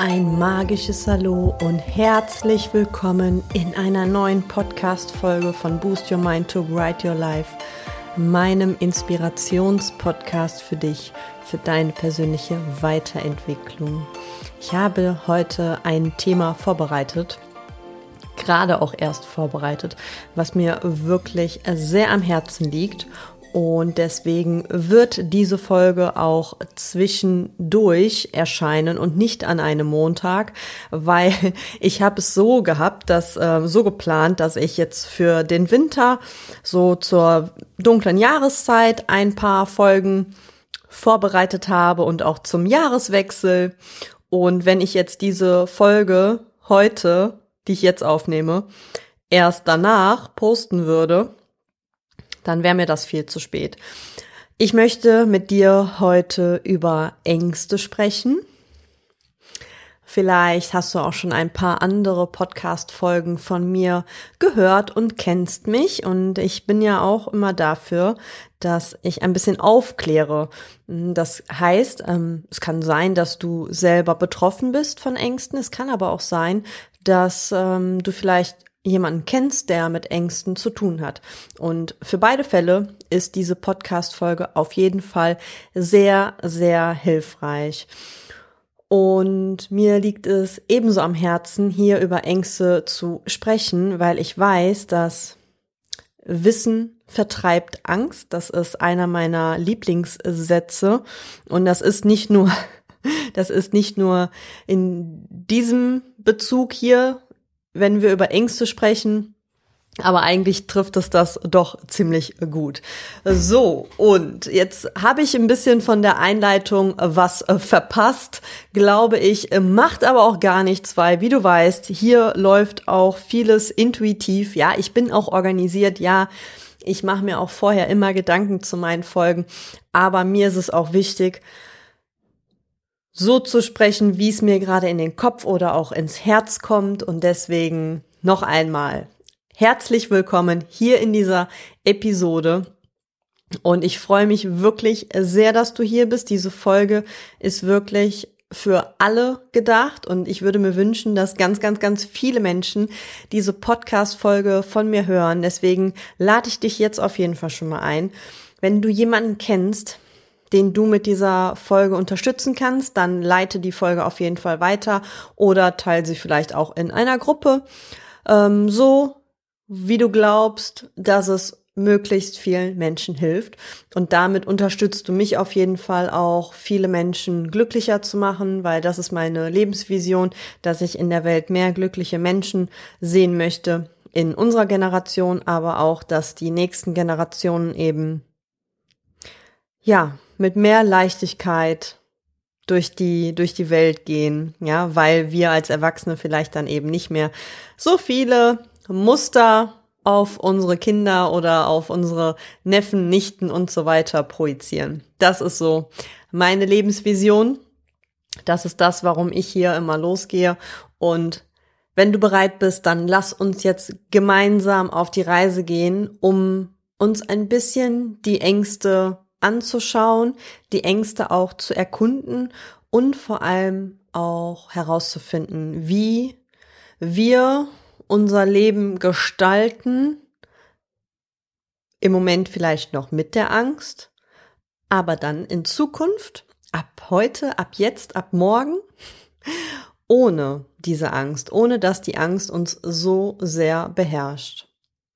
Ein magisches Hallo und herzlich willkommen in einer neuen Podcast-Folge von Boost Your Mind to Write Your Life, meinem Inspirationspodcast für dich, für deine persönliche Weiterentwicklung. Ich habe heute ein Thema vorbereitet, gerade auch erst vorbereitet, was mir wirklich sehr am Herzen liegt. Und deswegen wird diese Folge auch zwischendurch erscheinen und nicht an einem Montag, weil ich habe es so gehabt, so geplant, dass ich jetzt für den Winter so zur dunklen Jahreszeit ein paar Folgen vorbereitet habe und auch zum Jahreswechsel. Und wenn ich jetzt diese Folge heute, die ich jetzt aufnehme, erst danach posten würde, dann wäre mir das viel zu spät. Ich möchte mit dir heute über Ängste sprechen. Vielleicht hast du auch schon ein paar andere Podcast-Folgen von mir gehört und kennst mich. Und ich bin ja auch immer dafür, dass ich ein bisschen aufkläre. Das heißt, es kann sein, dass du selber betroffen bist von Ängsten. Es kann aber auch sein, dass du vielleicht jemanden kennst, der mit Ängsten zu tun hat. Und für beide Fälle ist diese Podcast-Folge auf jeden Fall sehr, sehr hilfreich. Und mir liegt es ebenso am Herzen, hier über Ängste zu sprechen, weil ich weiß, dass Wissen vertreibt Angst. Das ist einer meiner Lieblingssätze. Und das ist nicht nur in diesem Bezug hier, wenn wir über Ängste sprechen, aber eigentlich trifft es das doch ziemlich gut. So, und jetzt habe ich ein bisschen von der Einleitung was verpasst, glaube ich, macht aber auch gar nichts, weil, wie du weißt, hier läuft auch vieles intuitiv. Ja, ich bin auch organisiert, ja, ich mache mir auch vorher immer Gedanken zu meinen Folgen, aber mir ist es auch wichtig, so zu sprechen, wie es mir gerade in den Kopf oder auch ins Herz kommt. Und deswegen noch einmal herzlich willkommen hier in dieser Episode. Und ich freue mich wirklich sehr, dass du hier bist. Diese Folge ist wirklich für alle gedacht. Und ich würde mir wünschen, dass ganz, ganz, ganz viele Menschen diese Podcast-Folge von mir hören. Deswegen lade ich dich jetzt auf jeden Fall schon mal ein. Wenn du jemanden kennst, den du mit dieser Folge unterstützen kannst, dann leite die Folge auf jeden Fall weiter oder teile sie vielleicht auch in einer Gruppe, so wie du glaubst, dass es möglichst vielen Menschen hilft. Und damit unterstützt du mich auf jeden Fall auch, viele Menschen glücklicher zu machen, weil das ist meine Lebensvision, dass ich in der Welt mehr glückliche Menschen sehen möchte, in unserer Generation, aber auch, dass die nächsten Generationen eben, ja, mit mehr Leichtigkeit durch die Welt gehen, ja, weil wir als Erwachsene vielleicht dann eben nicht mehr so viele Muster auf unsere Kinder oder auf unsere Neffen, Nichten und so weiter projizieren. Das ist so meine Lebensvision. Das ist das, warum ich hier immer losgehe. Und wenn du bereit bist, dann lass uns jetzt gemeinsam auf die Reise gehen, um uns ein bisschen die Ängste anzuschauen, die Ängste auch zu erkunden und vor allem auch herauszufinden, wie wir unser Leben gestalten, im Moment vielleicht noch mit der Angst, aber dann in Zukunft, ab heute, ab jetzt, ab morgen, ohne diese Angst, ohne dass die Angst uns so sehr beherrscht.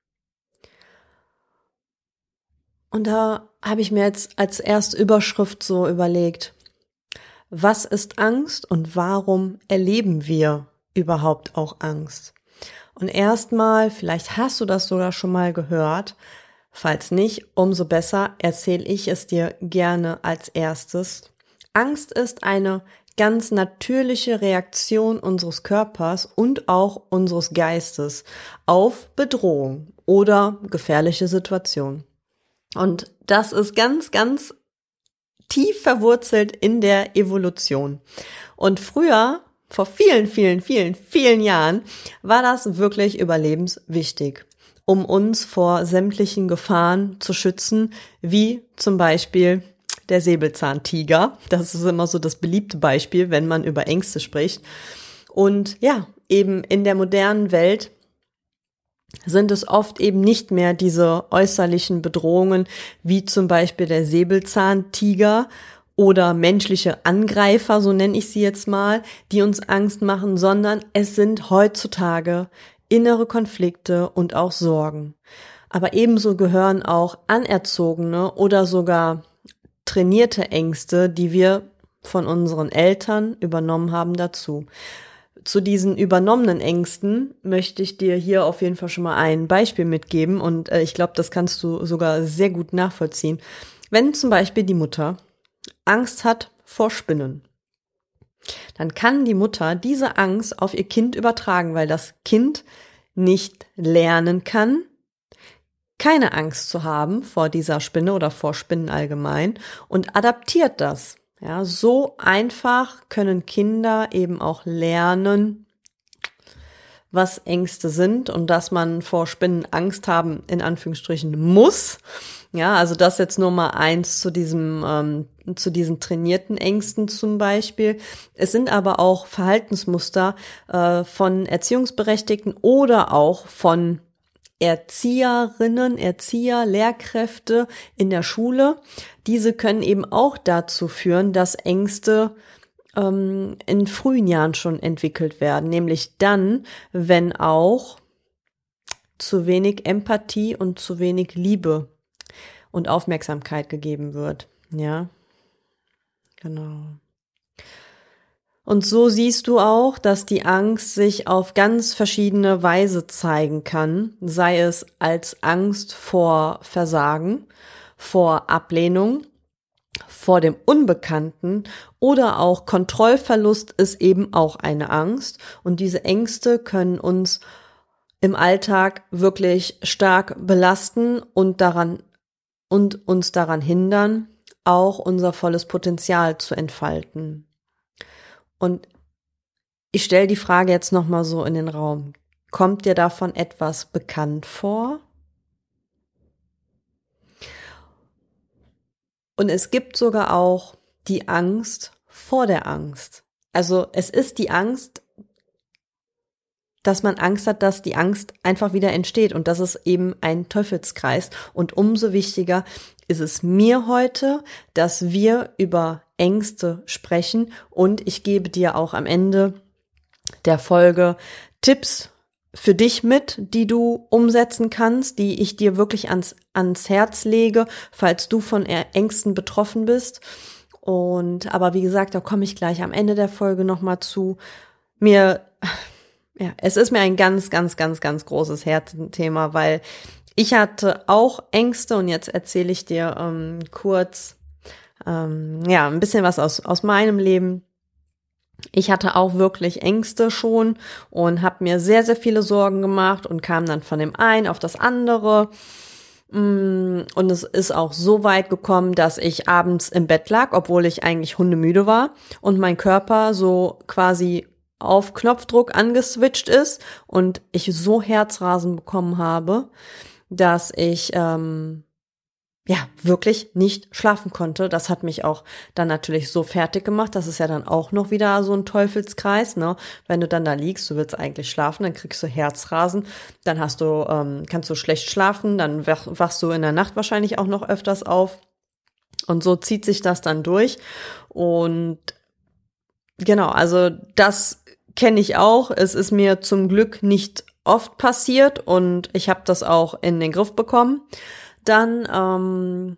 Und da habe ich mir jetzt als erste Überschrift so überlegt, was ist Angst und warum erleben wir überhaupt auch Angst? Und erstmal, vielleicht hast du das sogar schon mal gehört, falls nicht, umso besser erzähle ich es dir gerne als erstes. Angst ist eine ganz natürliche Reaktion unseres Körpers und auch unseres Geistes auf Bedrohung oder gefährliche Situationen. Und das ist ganz, ganz tief verwurzelt in der Evolution. Und früher, vor vielen, vielen, vielen, vielen Jahren, war das wirklich überlebenswichtig, um uns vor sämtlichen Gefahren zu schützen, wie zum Beispiel und der Säbelzahntiger. Das ist immer so das beliebte Beispiel, wenn man über Ängste spricht. Und ja, eben in der modernen Welt sind es oft eben nicht mehr diese äußerlichen Bedrohungen, wie zum Beispiel der Säbelzahntiger oder menschliche Angreifer, so nenne ich sie jetzt mal, die uns Angst machen, sondern es sind heutzutage innere Konflikte und auch Sorgen. Aber ebenso gehören auch anerzogene oder sogar trainierte Ängste, die wir von unseren Eltern übernommen haben, dazu. Zu diesen übernommenen Ängsten möchte ich dir hier auf jeden Fall schon mal ein Beispiel mitgeben und ich glaube, das kannst du sogar sehr gut nachvollziehen. Wenn zum Beispiel die Mutter Angst hat vor Spinnen, dann kann die Mutter diese Angst auf ihr Kind übertragen, weil das Kind nicht lernen kann, keine Angst zu haben vor dieser Spinne oder vor Spinnen allgemein und adaptiert das. Ja, so einfach können Kinder eben auch lernen, was Ängste sind und dass man vor Spinnen Angst haben, in Anführungsstrichen, muss. Ja, also das jetzt nur mal eins zu zu diesen trainierten Ängsten zum Beispiel. Es sind aber auch Verhaltensmuster von Erziehungsberechtigten oder auch von Erzieherinnen, Erzieher, Lehrkräfte in der Schule. Diese können eben auch dazu führen, dass Ängste in frühen Jahren schon entwickelt werden, nämlich dann, wenn auch zu wenig Empathie und zu wenig Liebe und Aufmerksamkeit gegeben wird. Ja, genau. Und so siehst du auch, dass die Angst sich auf ganz verschiedene Weise zeigen kann, sei es als Angst vor Versagen, vor Ablehnung, vor dem Unbekannten oder auch Kontrollverlust ist eben auch eine Angst. Und diese Ängste können uns im Alltag wirklich stark belasten und uns daran hindern, auch unser volles Potenzial zu entfalten. Und ich stelle die Frage jetzt nochmal so in den Raum. Kommt dir davon etwas bekannt vor? Und es gibt sogar auch die Angst vor der Angst. Also es ist die Angst, dass man Angst hat, dass die Angst einfach wieder entsteht. Und das ist eben ein Teufelskreis. Und umso wichtiger ist es mir heute, dass wir über Ängste sprechen. Und ich gebe dir auch am Ende der Folge Tipps für dich mit, die du umsetzen kannst, die ich dir wirklich ans Herz lege, falls du von Ängsten betroffen bist. Aber wie gesagt, da komme ich gleich am Ende der Folge nochmal zu. Es ist mir ein ganz, ganz, ganz, ganz großes Herzensthema, weil ich hatte auch Ängste und jetzt erzähle ich dir kurz ein bisschen was aus meinem Leben. Ich hatte auch wirklich Ängste schon und habe mir sehr, sehr viele Sorgen gemacht und kam dann von dem einen auf das andere. Und es ist auch so weit gekommen, dass ich abends im Bett lag, obwohl ich eigentlich hundemüde war und mein Körper so quasi auf Knopfdruck angeswitcht ist und ich so Herzrasen bekommen habe, dass ich wirklich nicht schlafen konnte. Das hat mich auch dann natürlich so fertig gemacht. Das ist ja dann auch noch wieder so ein Teufelskreis, ne? Wenn du dann da liegst, du willst eigentlich schlafen, dann kriegst du Herzrasen, dann kannst du schlecht schlafen, dann wachst du in der Nacht wahrscheinlich auch noch öfters auf. Und so zieht sich das dann durch. Und genau, also das kenne ich auch. Es ist mir zum Glück nicht oft passiert und ich habe das auch in den Griff bekommen. Dann,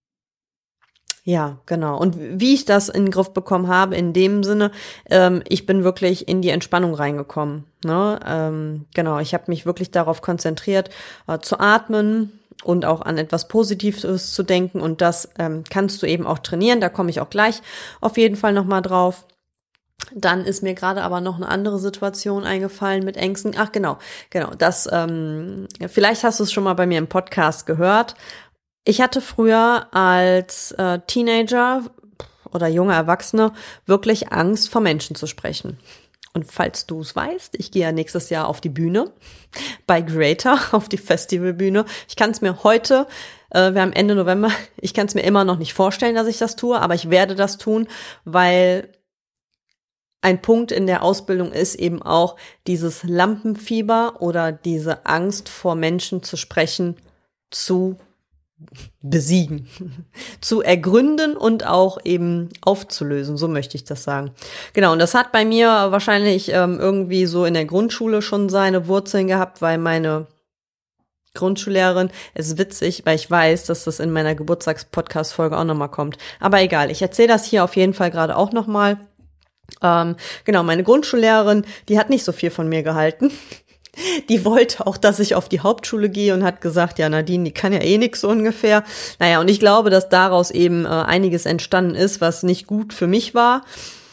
genau. Und wie ich das in den Griff bekommen habe, in dem Sinne, ich bin wirklich in die Entspannung reingekommen. Ne? Genau, ich habe mich wirklich darauf konzentriert, zu atmen und auch an etwas Positives zu denken. Und das kannst du eben auch trainieren. Da komme ich auch gleich auf jeden Fall nochmal drauf. Dann ist mir gerade aber noch eine andere Situation eingefallen mit Ängsten. Ach, genau. Das, vielleicht hast du es schon mal bei mir im Podcast gehört. Ich hatte früher als Teenager oder junger Erwachsene wirklich Angst, vor Menschen zu sprechen. Und falls du es weißt, ich gehe ja nächstes Jahr auf die Bühne bei Greater, auf die Festivalbühne. Ich kann es mir heute, wir haben Ende November, ich kann es mir immer noch nicht vorstellen, dass ich das tue, aber ich werde das tun, weil ein Punkt in der Ausbildung ist eben auch dieses Lampenfieber oder diese Angst vor Menschen zu sprechen, zu besiegen, zu ergründen und auch eben aufzulösen, so möchte ich das sagen. Genau, und das hat bei mir wahrscheinlich irgendwie so in der Grundschule schon seine Wurzeln gehabt, weil meine Grundschullehrerin, es ist witzig, weil ich weiß, dass das in meiner Geburtstags-Podcast-Folge auch nochmal kommt. Aber egal, ich erzähle das hier auf jeden Fall gerade auch nochmal. Genau, meine Grundschullehrerin, die hat nicht so viel von mir gehalten. Die wollte auch, dass ich auf die Hauptschule gehe und hat gesagt, ja, Nadine, die kann ja eh nix so ungefähr. Naja, und ich glaube, dass daraus eben einiges entstanden ist, was nicht gut für mich war.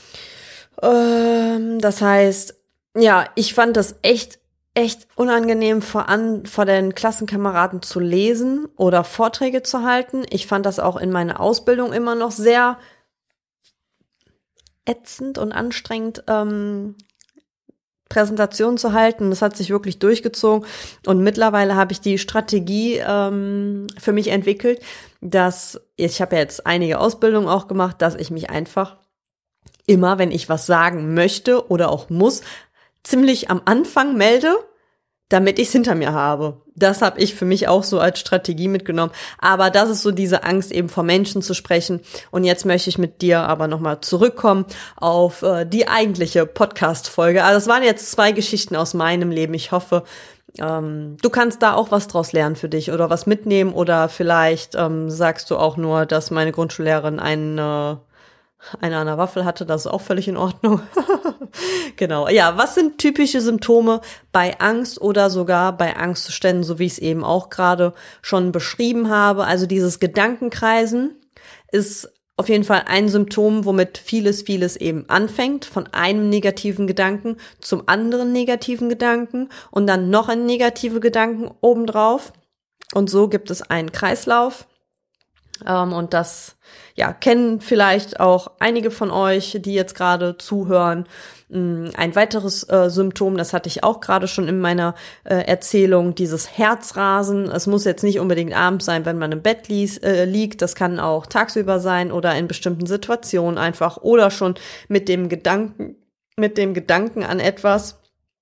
Das heißt, ja, ich fand das echt unangenehm, vor den Klassenkameraden zu lesen oder Vorträge zu halten. Ich fand das auch in meiner Ausbildung immer noch sehr ätzend und anstrengend, Präsentation zu halten. Das hat sich wirklich durchgezogen und mittlerweile habe ich die Strategie für mich entwickelt, dass ich habe ja jetzt einige Ausbildungen auch gemacht, dass ich mich einfach immer, wenn ich was sagen möchte oder auch muss, ziemlich am Anfang melde, damit ich es hinter mir habe. Das habe ich für mich auch so als Strategie mitgenommen. Aber das ist so diese Angst, eben vor Menschen zu sprechen. Und jetzt möchte ich mit dir aber nochmal zurückkommen auf die eigentliche Podcast-Folge. Also es waren jetzt 2 Geschichten aus meinem Leben. Ich hoffe, du kannst da auch was draus lernen für dich oder was mitnehmen. Oder vielleicht sagst du auch nur, dass meine Grundschullehrerin eine an der Waffel hatte, das ist auch völlig in Ordnung. Genau. Ja, was sind typische Symptome bei Angst oder sogar bei Angstzuständen, so wie ich es eben auch gerade schon beschrieben habe? Also dieses Gedankenkreisen ist auf jeden Fall ein Symptom, womit vieles eben anfängt, von einem negativen Gedanken zum anderen negativen Gedanken und dann noch ein negative Gedanken obendrauf. Und so gibt es einen Kreislauf. Und das, ja, kennen vielleicht auch einige von euch, die jetzt gerade zuhören. Ein weiteres Symptom, das hatte ich auch gerade schon in meiner Erzählung, dieses Herzrasen. Es muss jetzt nicht unbedingt abends sein, wenn man im Bett liegt. Das kann auch tagsüber sein oder in bestimmten Situationen einfach oder schon mit dem Gedanken an etwas,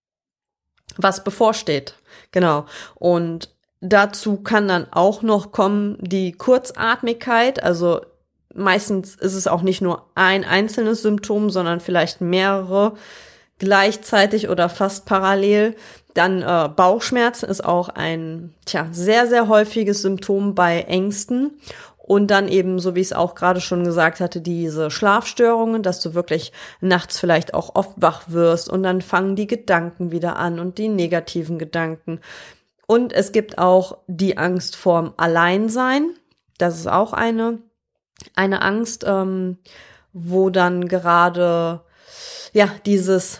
was bevorsteht. Genau. Und dazu kann dann auch noch kommen die Kurzatmigkeit, also meistens ist es auch nicht nur ein einzelnes Symptom, sondern vielleicht mehrere gleichzeitig oder fast parallel. Dann Bauchschmerzen ist auch ein sehr, sehr häufiges Symptom bei Ängsten. Und dann eben, so wie ich es auch gerade schon gesagt hatte, diese Schlafstörungen, dass du wirklich nachts vielleicht auch oft wach wirst und dann fangen die Gedanken wieder an und die negativen Gedanken. Und es gibt auch die Angst vorm Alleinsein. Das ist auch eine Angst, wo dann gerade dieses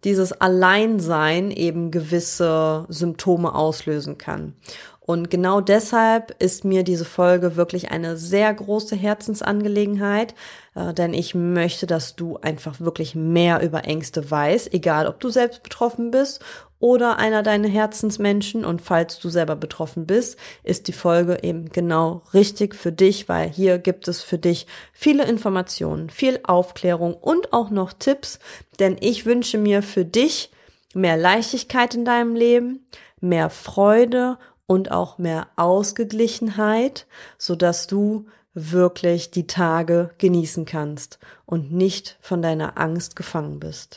Alleinsein eben gewisse Symptome auslösen kann. Und genau deshalb ist mir diese Folge wirklich eine sehr große Herzensangelegenheit, denn ich möchte, dass du einfach wirklich mehr über Ängste weißt, egal ob du selbst betroffen bist oder einer deiner Herzensmenschen. Und falls du selber betroffen bist, ist die Folge eben genau richtig für dich, weil hier gibt es für dich viele Informationen, viel Aufklärung und auch noch Tipps, denn ich wünsche mir für dich mehr Leichtigkeit in deinem Leben, mehr Freude und auch mehr Ausgeglichenheit, sodass du wirklich die Tage genießen kannst und nicht von deiner Angst gefangen bist.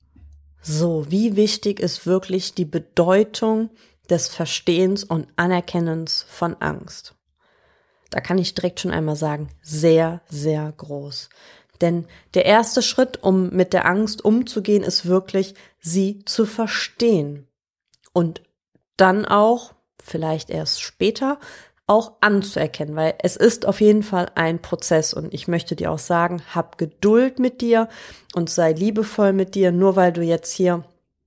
So, wie wichtig ist wirklich die Bedeutung des Verstehens und Anerkennens von Angst? Da kann ich direkt schon einmal sagen, sehr, sehr groß. Denn der erste Schritt, um mit der Angst umzugehen, ist wirklich, sie zu verstehen. Und dann auch, vielleicht erst später, auch anzuerkennen, weil es ist auf jeden Fall ein Prozess und ich möchte dir auch sagen, hab Geduld mit dir und sei liebevoll mit dir. Nur weil du jetzt hier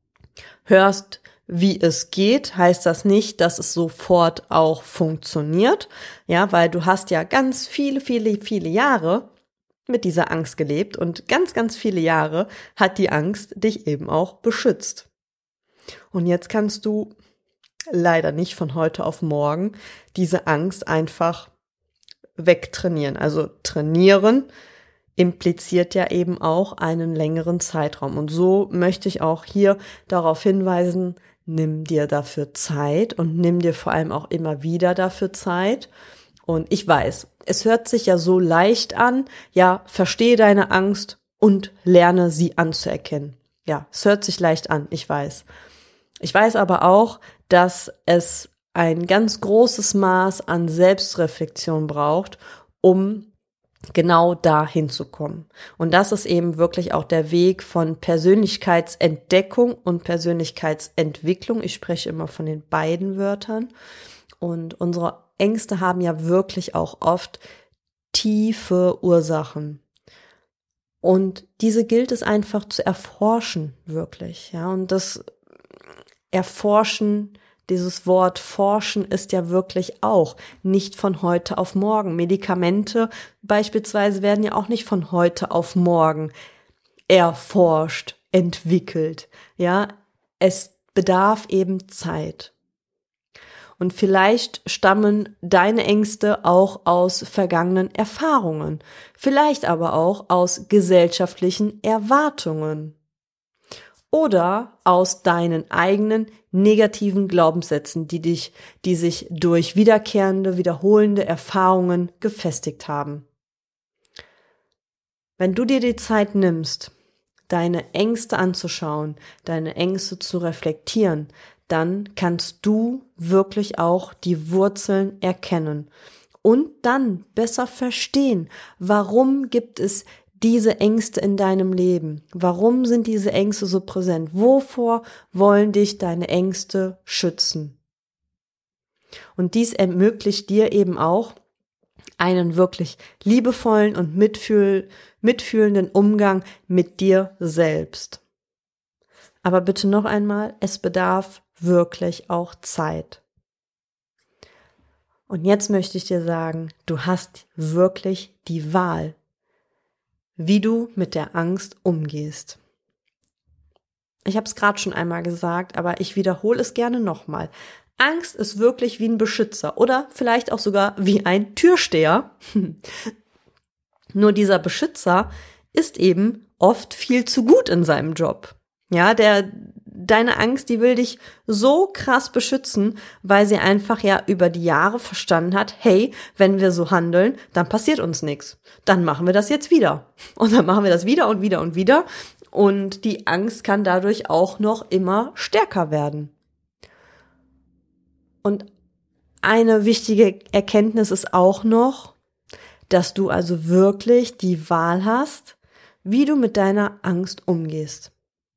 hörst, wie es geht, heißt das nicht, dass es sofort auch funktioniert, ja, weil du hast ja ganz viele Jahre mit dieser Angst gelebt und ganz, ganz viele Jahre hat die Angst dich eben auch beschützt. Und jetzt kannst du leider nicht von heute auf morgen diese Angst einfach wegtrainieren. Also trainieren impliziert ja eben auch einen längeren Zeitraum. Und so möchte ich auch hier darauf hinweisen, nimm dir dafür Zeit und nimm dir vor allem auch immer wieder dafür Zeit. Und ich weiß, es hört sich ja so leicht an, ja, verstehe deine Angst und lerne sie anzuerkennen. Ja, es hört sich leicht an, ich weiß. Ich weiß aber auch, dass es ein ganz großes Maß an Selbstreflexion braucht, um genau da hinzukommen. Und das ist eben wirklich auch der Weg von Persönlichkeitsentdeckung und Persönlichkeitsentwicklung. Ich spreche immer von den beiden Wörtern. Und unsere Ängste haben ja wirklich auch oft tiefe Ursachen. Und diese gilt es einfach zu erforschen, wirklich. Ja, und das Erforschen, dieses Wort forschen ist ja wirklich auch nicht von heute auf morgen. Medikamente beispielsweise werden ja auch nicht von heute auf morgen erforscht, entwickelt. Ja, es bedarf eben Zeit. Und vielleicht stammen deine Ängste auch aus vergangenen Erfahrungen, vielleicht aber auch aus gesellschaftlichen Erwartungen oder aus deinen eigenen negativen Glaubenssätzen, die sich durch wiederkehrende, wiederholende Erfahrungen gefestigt haben. Wenn du dir die Zeit nimmst, deine Ängste anzuschauen, deine Ängste zu reflektieren, dann kannst du wirklich auch die Wurzeln erkennen und dann besser verstehen, warum gibt es diese Ängste in deinem Leben? Warum sind diese Ängste so präsent? Wovor wollen dich deine Ängste schützen? Und dies ermöglicht dir eben auch einen wirklich liebevollen und mitfühlenden Umgang mit dir selbst. Aber bitte noch einmal, es bedarf wirklich auch Zeit. Und jetzt möchte ich dir sagen, du hast wirklich die Wahl, wie du mit der Angst umgehst. Ich habe es gerade schon einmal gesagt, aber ich wiederhole es gerne nochmal. Angst ist wirklich wie ein Beschützer oder vielleicht auch sogar wie ein Türsteher. Nur dieser Beschützer ist eben oft viel zu gut in seinem Job. Ja, deine Angst, die will dich so krass beschützen, weil sie einfach ja über die Jahre verstanden hat, hey, wenn wir so handeln, dann passiert uns nichts. Dann machen wir das jetzt wieder. Und dann machen wir das wieder und wieder und wieder. Und die Angst kann dadurch auch noch immer stärker werden. Und eine wichtige Erkenntnis ist auch noch, dass du also wirklich die Wahl hast, wie du mit deiner Angst umgehst.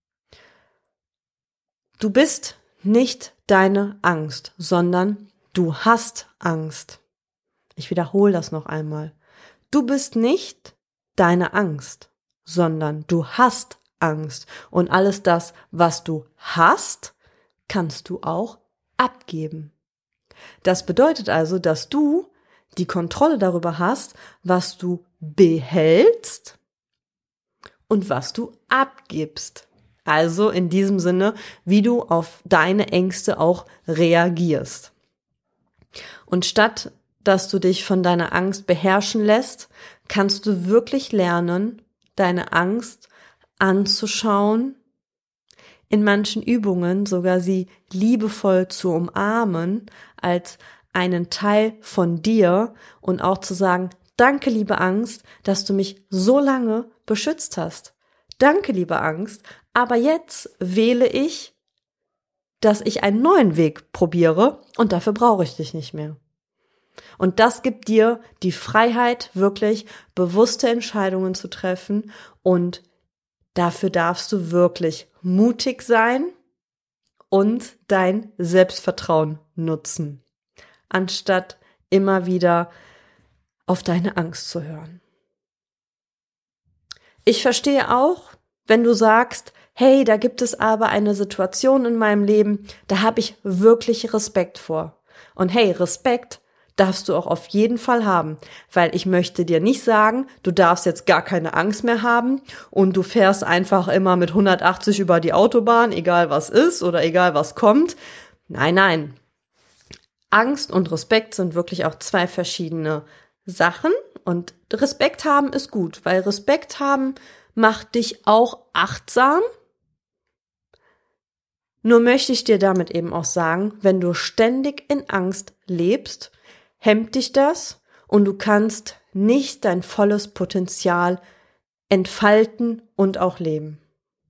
Du bist nicht deine Angst, sondern du hast Angst. Ich wiederhole das noch einmal. Du bist nicht deine Angst, sondern du hast Angst. Und alles das, was du hast, kannst du auch abgeben. Das bedeutet also, dass du die Kontrolle darüber hast, was du behältst und was du abgibst. Also in diesem Sinne, wie du auf deine Ängste auch reagierst. Und statt, dass du dich von deiner Angst beherrschen lässt, kannst du wirklich lernen, deine Angst anzuschauen, in manchen Übungen sogar sie liebevoll zu umarmen, als einen Teil von dir und auch zu sagen, danke, liebe Angst, dass du mich so lange beschützt hast. Danke, liebe Angst, aber jetzt wähle ich, dass ich einen neuen Weg probiere und dafür brauche ich dich nicht mehr. Und das gibt dir die Freiheit, wirklich bewusste Entscheidungen zu treffen und dafür darfst du wirklich mutig sein und dein Selbstvertrauen nutzen, anstatt immer wieder auf deine Angst zu hören. Ich verstehe auch, wenn du sagst, hey, da gibt es aber eine Situation in meinem Leben, da habe ich wirklich Respekt vor. Und hey, Respekt, darfst du auch auf jeden Fall haben, weil ich möchte dir nicht sagen, du darfst jetzt gar keine Angst mehr haben und du fährst einfach immer mit 180 über die Autobahn, egal was ist oder egal was kommt. Nein, nein. Angst und Respekt sind wirklich auch zwei verschiedene Sachen und Respekt haben ist gut, weil Respekt haben macht dich auch achtsam. Nur möchte ich dir damit eben auch sagen, wenn du ständig in Angst lebst, hemmt dich das und du kannst nicht dein volles Potenzial entfalten und auch leben.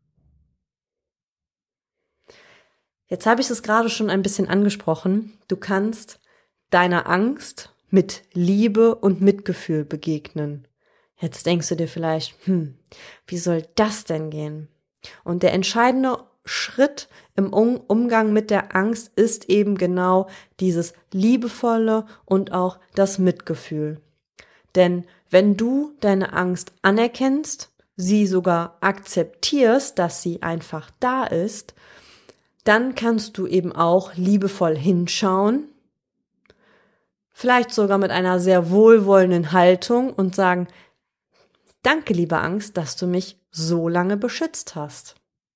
Jetzt habe ich es gerade schon ein bisschen angesprochen. Du kannst deiner Angst mit Liebe und Mitgefühl begegnen. Jetzt denkst du dir vielleicht, wie soll das denn gehen? Und der entscheidende Schritt im Umgang mit der Angst ist eben genau dieses Liebevolle und auch das Mitgefühl. Denn wenn du deine Angst anerkennst, sie sogar akzeptierst, dass sie einfach da ist, dann kannst du eben auch liebevoll hinschauen, vielleicht sogar mit einer sehr wohlwollenden Haltung und sagen, danke, liebe Angst, dass du mich so lange beschützt hast.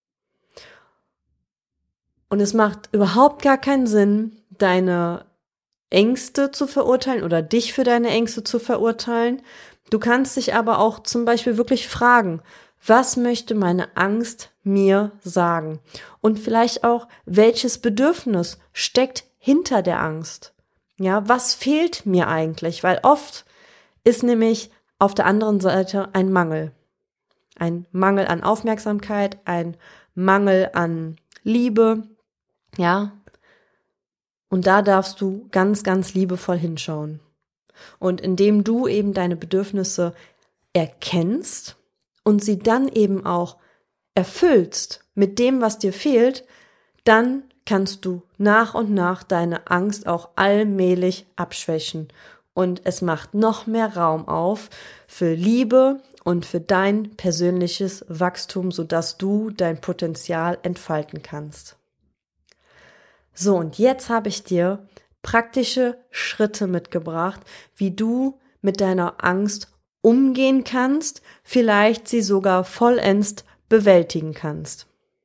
Und es macht überhaupt gar keinen Sinn, deine Ängste zu verurteilen oder dich für deine Ängste zu verurteilen. Du kannst dich aber auch zum Beispiel wirklich fragen, was möchte meine Angst mir sagen? Und vielleicht auch, welches Bedürfnis steckt hinter der Angst? Ja, was fehlt mir eigentlich? Weil oft ist nämlich auf der anderen Seite ein Mangel. Ein Mangel an Aufmerksamkeit, ein Mangel an Liebe, ja. Und da darfst du ganz, ganz liebevoll hinschauen. Und indem du eben deine Bedürfnisse erkennst und sie dann eben auch erfüllst mit dem, was dir fehlt, dann kannst du nach und nach deine Angst auch allmählich abschwächen. Und es macht noch mehr Raum auf für Liebe und für dein persönliches Wachstum, sodass du dein Potenzial entfalten kannst. So, und jetzt habe ich dir praktische Schritte mitgebracht, wie du mit deiner Angst umgehen kannst, vielleicht sie sogar vollends bewältigen kannst.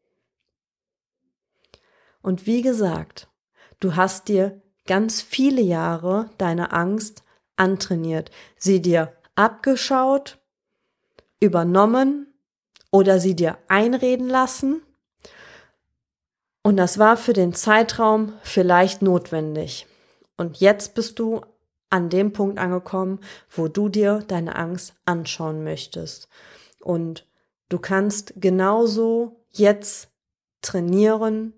Und wie gesagt, du hast dir ganz viele Jahre deine Angst antrainiert, sie dir abgeschaut, übernommen oder sie dir einreden lassen. Und das war für den Zeitraum vielleicht notwendig. Und jetzt bist du an dem Punkt angekommen, wo du dir deine Angst anschauen möchtest. Und du kannst genauso jetzt trainieren,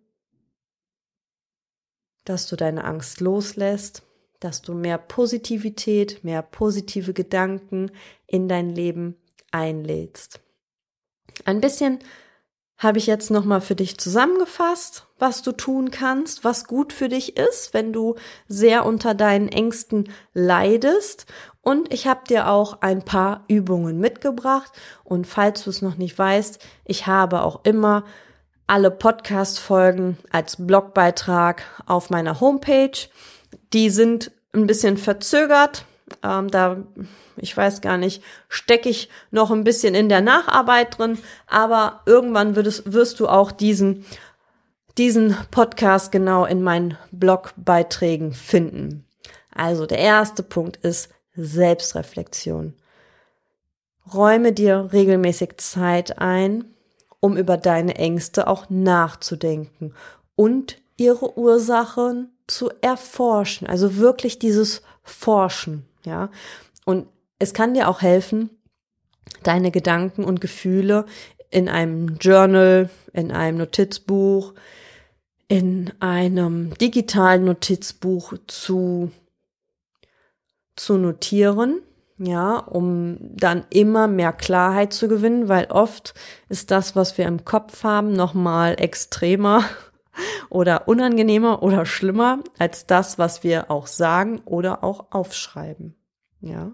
dass du deine Angst loslässt, dass du mehr Positivität, mehr positive Gedanken in dein Leben einlädst. Ein bisschen habe ich jetzt nochmal für dich zusammengefasst, was du tun kannst, was gut für dich ist, wenn du sehr unter deinen Ängsten leidest. Und ich habe dir auch ein paar Übungen mitgebracht. Und falls du es noch nicht weißt, ich habe auch immer alle Podcast-Folgen als Blogbeitrag auf meiner Homepage. Die sind ein bisschen verzögert. Ich weiß gar nicht, stecke ich noch ein bisschen in der Nacharbeit drin, aber irgendwann wirst du auch diesen Podcast genau in meinen Blogbeiträgen finden. Also der erste Punkt ist Selbstreflexion. Räume dir regelmäßig Zeit ein, um über deine Ängste auch nachzudenken und ihre Ursachen zu erforschen. Also wirklich dieses Forschen, ja. Und es kann dir auch helfen, deine Gedanken und Gefühle in einem Journal, in einem Notizbuch, in einem digitalen Notizbuch zu notieren, ja, um dann immer mehr Klarheit zu gewinnen, weil oft ist das, was wir im Kopf haben, nochmal extremer oder unangenehmer oder schlimmer als das, was wir auch sagen oder auch aufschreiben, ja.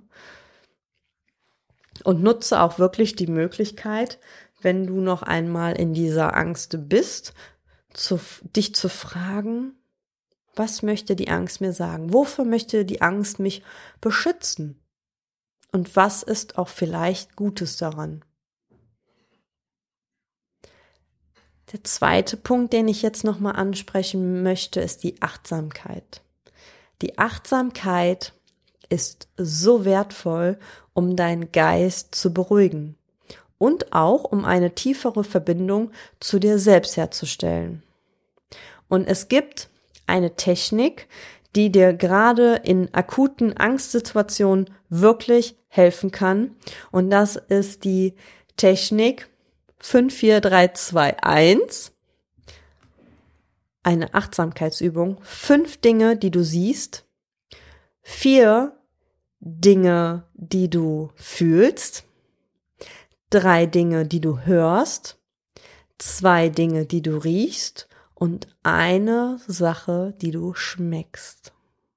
Und nutze auch wirklich die Möglichkeit, wenn du noch einmal in dieser Angst bist, dich zu fragen, Was möchte die Angst mir sagen? Wofür möchte die Angst mich beschützen? Und was ist auch vielleicht Gutes daran? Der zweite Punkt, den ich jetzt nochmal ansprechen möchte, ist die Achtsamkeit. Die Achtsamkeit ist so wertvoll, um deinen Geist zu beruhigen und auch um eine tiefere Verbindung zu dir selbst herzustellen. Und es gibt eine Technik, die dir gerade in akuten Angstsituationen wirklich helfen kann. Und das ist die Technik 5-4-3-2-1. Eine Achtsamkeitsübung. 5 Dinge, die du siehst. 4 Dinge, die du fühlst. 3 Dinge, die du hörst. 2 Dinge, die du riechst. Und eine Sache, die du schmeckst.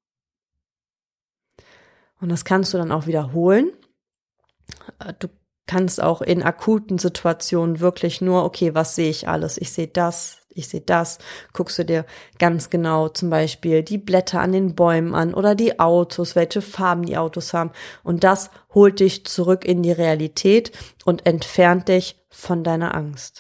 Und das kannst du dann auch wiederholen. Du kannst auch in akuten Situationen wirklich nur, okay, was sehe ich alles? Ich sehe das, guckst du dir ganz genau zum Beispiel die Blätter an den Bäumen an oder die Autos, welche Farben die Autos haben. Und das holt dich zurück in die Realität und entfernt dich von deiner Angst.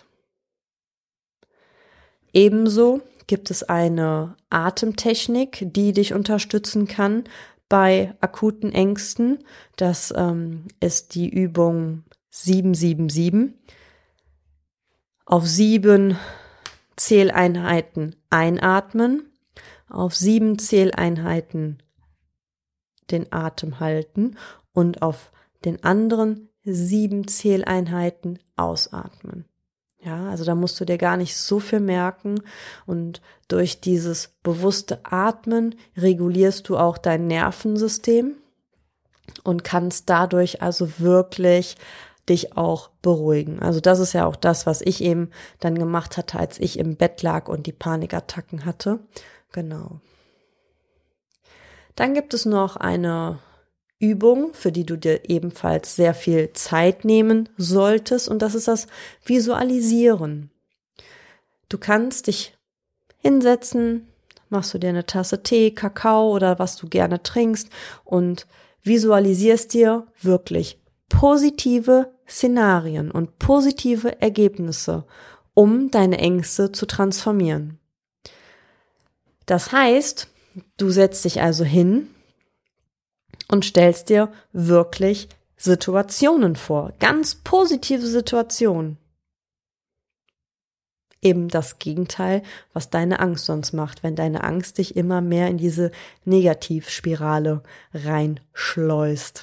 Ebenso gibt es eine Atemtechnik, die dich unterstützen kann bei akuten Ängsten. Das ist die Übung 7-7-7. Auf 7 Zähleinheiten einatmen, auf 7 Zähleinheiten den Atem halten und auf den anderen 7 Zähleinheiten ausatmen. Ja, also da musst du dir gar nicht so viel merken und durch dieses bewusste Atmen regulierst du auch dein Nervensystem und kannst dadurch also wirklich dich auch beruhigen. Also das ist ja auch das, was ich eben dann gemacht hatte, als ich im Bett lag und die Panikattacken hatte. Genau. Dann gibt es noch eine Übung, für die du dir ebenfalls sehr viel Zeit nehmen solltest, und das ist das Visualisieren. Du kannst dich hinsetzen, machst du dir eine Tasse Tee, Kakao oder was du gerne trinkst und visualisierst dir wirklich positive Szenarien und positive Ergebnisse, um deine Ängste zu transformieren. Das heißt, du setzt dich also hin und stellst dir wirklich Situationen vor, ganz positive Situationen. Eben das Gegenteil, was deine Angst sonst macht, wenn deine Angst dich immer mehr in diese Negativspirale reinschleust.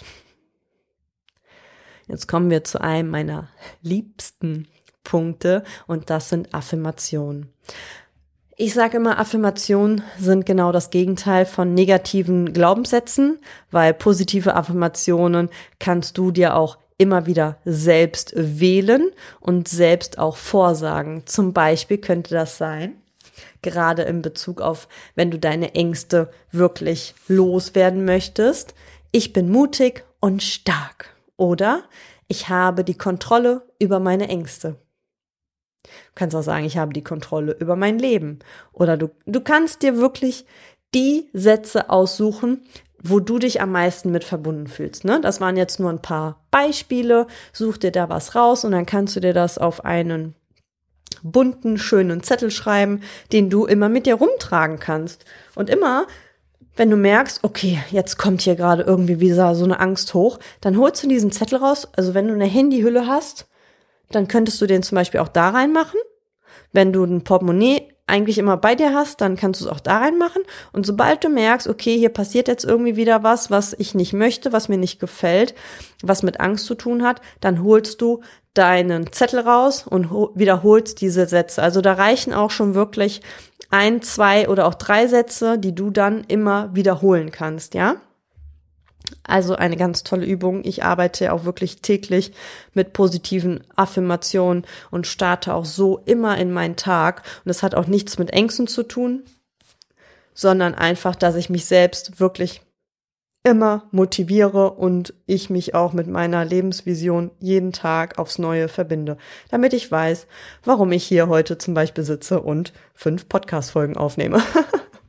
Jetzt kommen wir zu einem meiner liebsten Punkte und das sind Affirmationen. Ich sage immer, Affirmationen sind genau das Gegenteil von negativen Glaubenssätzen, weil positive Affirmationen kannst du dir auch immer wieder selbst wählen und selbst auch vorsagen. Zum Beispiel könnte das sein, gerade in Bezug auf, wenn du deine Ängste wirklich loswerden möchtest: Ich bin mutig und stark. Oder ich habe die Kontrolle über meine Ängste. Du kannst auch sagen, ich habe die Kontrolle über mein Leben. Oder du kannst dir wirklich die Sätze aussuchen, wo du dich am meisten mit verbunden fühlst. Ne? Das waren jetzt nur ein paar Beispiele. Such dir da was raus und dann kannst du dir das auf einen bunten, schönen Zettel schreiben, den du immer mit dir rumtragen kannst. Und immer, wenn du merkst, okay, jetzt kommt hier gerade irgendwie wieder so eine Angst hoch, dann holst du diesen Zettel raus. Also wenn du eine Handyhülle hast, dann könntest du den zum Beispiel auch da reinmachen. Wenn du ein Portemonnaie eigentlich immer bei dir hast, dann kannst du es auch da reinmachen. Und sobald du merkst, okay, hier passiert jetzt irgendwie wieder was ich nicht möchte, was mir nicht gefällt, was mit Angst zu tun hat, dann holst du deinen Zettel raus und wiederholst diese Sätze. Also da reichen auch schon wirklich 1, 2 oder auch 3 Sätze, die du dann immer wiederholen kannst, ja? Also eine ganz tolle Übung. Ich arbeite auch wirklich täglich mit positiven Affirmationen und starte auch so immer in meinen Tag. Und das hat auch nichts mit Ängsten zu tun, sondern einfach, dass ich mich selbst wirklich immer motiviere und ich mich auch mit meiner Lebensvision jeden Tag aufs Neue verbinde, damit ich weiß, warum ich hier heute zum Beispiel sitze und 5 Podcast-Folgen aufnehme.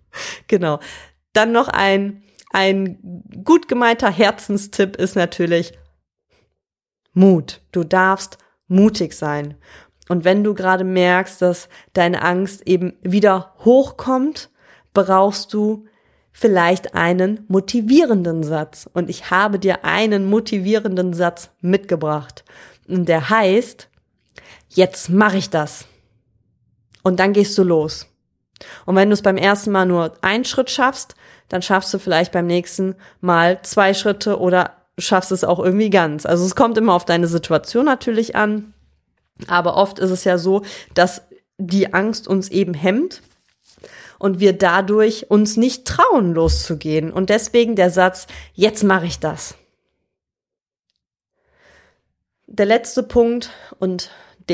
Genau. Dann noch ein gut gemeinter Herzenstipp ist natürlich Mut. Du darfst mutig sein. Und wenn du gerade merkst, dass deine Angst eben wieder hochkommt, brauchst du vielleicht einen motivierenden Satz. Und ich habe dir einen motivierenden Satz mitgebracht. Und der heißt, jetzt mache ich das. Und dann gehst du los. Und wenn du es beim ersten Mal nur einen Schritt schaffst, dann schaffst du vielleicht beim nächsten Mal 2 Schritte oder schaffst es auch irgendwie ganz. Also es kommt immer auf deine Situation natürlich an. Aber oft ist es ja so, dass die Angst uns eben hemmt und wir dadurch uns nicht trauen, loszugehen. Und deswegen der Satz, jetzt mache ich das. Der letzte Punkt, und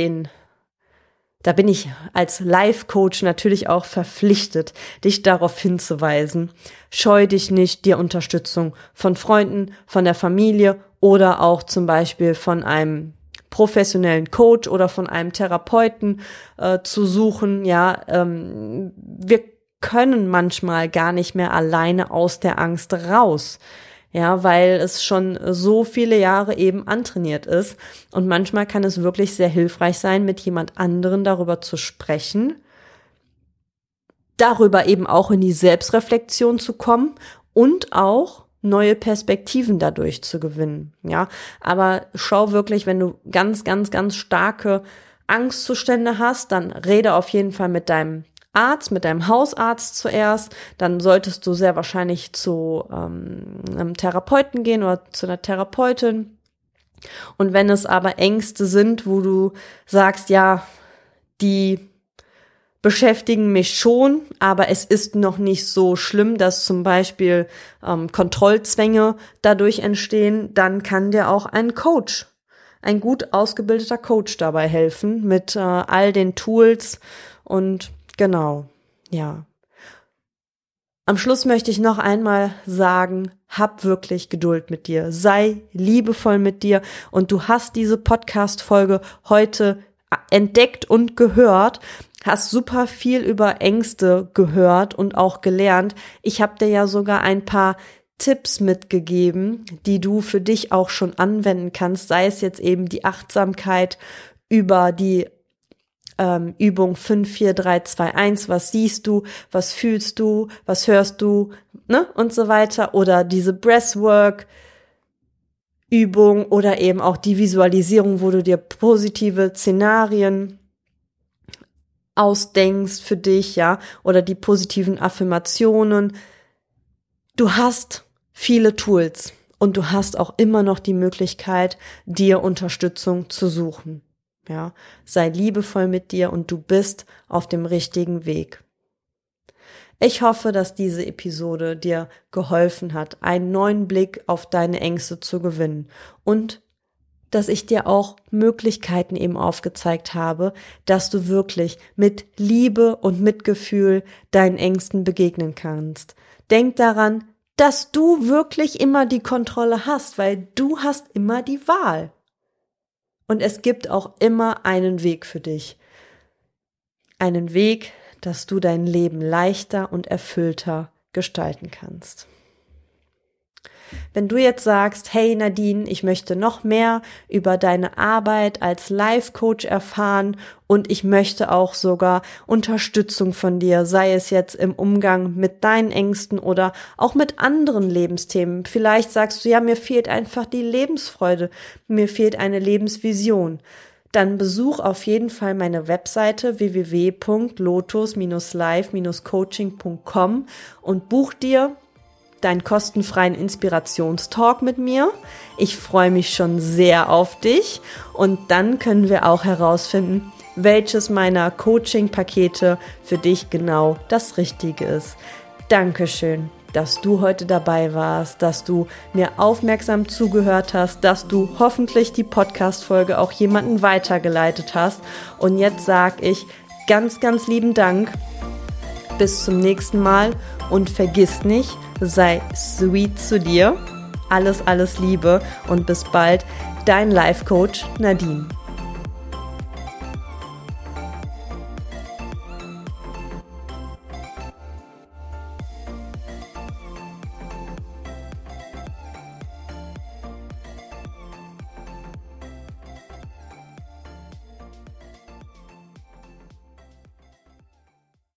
da bin ich als Life-Coach natürlich auch verpflichtet, dich darauf hinzuweisen. Scheu dich nicht, dir Unterstützung von Freunden, von der Familie oder auch zum Beispiel von einem professionellen Coach oder von einem Therapeuten zu suchen. Ja, wir können manchmal gar nicht mehr alleine aus der Angst raus. Ja, weil es schon so viele Jahre eben antrainiert ist. Und manchmal kann es wirklich sehr hilfreich sein, mit jemand anderen darüber zu sprechen, darüber eben auch in die Selbstreflexion zu kommen und auch neue Perspektiven dadurch zu gewinnen. Ja, aber schau wirklich, wenn du ganz, ganz, ganz starke Angstzustände hast, dann rede auf jeden Fall mit deinem Arzt, mit deinem Hausarzt zuerst, dann solltest du sehr wahrscheinlich zu einem Therapeuten gehen oder zu einer Therapeutin. Und wenn es aber Ängste sind, wo du sagst, ja, die beschäftigen mich schon, aber es ist noch nicht so schlimm, dass zum Beispiel Kontrollzwänge dadurch entstehen, dann kann dir auch ein Coach, ein gut ausgebildeter Coach dabei helfen mit all den Tools und genau, ja. Am Schluss möchte ich noch einmal sagen, hab wirklich Geduld mit dir, sei liebevoll mit dir und du hast diese Podcast-Folge heute entdeckt und gehört, hast super viel über Ängste gehört und auch gelernt. Ich habe dir ja sogar ein paar Tipps mitgegeben, die du für dich auch schon anwenden kannst, sei es jetzt eben die Achtsamkeit über die Übung 5, 4, 3, 2, 1, was siehst du, was fühlst du, was hörst du, ne, und so weiter, oder diese Breathwork Übung oder eben auch die Visualisierung, wo du dir positive Szenarien ausdenkst für dich, ja, oder die positiven Affirmationen. Du hast viele Tools und du hast auch immer noch die Möglichkeit, dir Unterstützung zu suchen. Ja, sei liebevoll mit dir und du bist auf dem richtigen Weg. Ich hoffe, dass diese Episode dir geholfen hat, einen neuen Blick auf deine Ängste zu gewinnen und dass ich dir auch Möglichkeiten eben aufgezeigt habe, dass du wirklich mit Liebe und Mitgefühl deinen Ängsten begegnen kannst. Denk daran, dass du wirklich immer die Kontrolle hast, weil du hast immer die Wahl. Und es gibt auch immer einen Weg für dich. Einen Weg, dass du dein Leben leichter und erfüllter gestalten kannst. Wenn du jetzt sagst, hey Nadine, ich möchte noch mehr über deine Arbeit als Life-Coach erfahren und ich möchte auch sogar Unterstützung von dir, sei es jetzt im Umgang mit deinen Ängsten oder auch mit anderen Lebensthemen. Vielleicht sagst du, ja, mir fehlt einfach die Lebensfreude, mir fehlt eine Lebensvision. Dann besuch auf jeden Fall meine Webseite www.lotus-life-coaching.com und buch dir deinen kostenfreien Inspirationstalk mit mir. Ich freue mich schon sehr auf dich und dann können wir auch herausfinden, welches meiner Coaching-Pakete für dich genau das Richtige ist. Dankeschön, dass du heute dabei warst, dass du mir aufmerksam zugehört hast, dass du hoffentlich die Podcast-Folge auch jemanden weitergeleitet hast. Und jetzt sage ich ganz, ganz lieben Dank. Bis zum nächsten Mal und vergiss nicht, sei sweet zu dir. Alles, alles Liebe und bis bald. Dein Life Coach Nadine.